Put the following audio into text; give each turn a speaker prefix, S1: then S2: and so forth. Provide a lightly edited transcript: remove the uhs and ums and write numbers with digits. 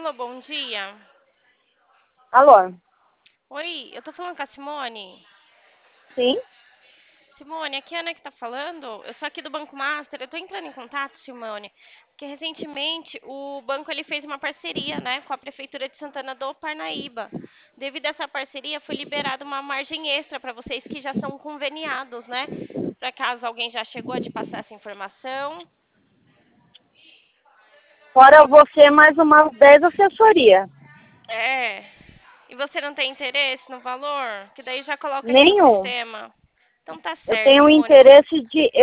S1: Alô, bom dia.
S2: Alô?
S1: Oi, eu tô falando com a Simone.
S2: Sim?
S1: Simone, aqui é a Ana que tá falando. Eu sou aqui do Banco Master. Eu tô entrando em contato, Simone, porque recentemente o banco ele fez uma parceria, né, com a Prefeitura de Santana do Parnaíba. Devido a essa parceria, foi liberada uma margem extra para vocês que já são conveniados, né? Para caso alguém já chegou a te passar essa informação.
S2: Fora você, mais umas 10 assessorias.
S1: É. E você não tem interesse no valor? Que daí já coloca aqui no
S2: Nenhum.
S1: sistema. Então tá
S2: Eu
S1: certo,
S2: tenho
S1: Simone.
S2: interesse de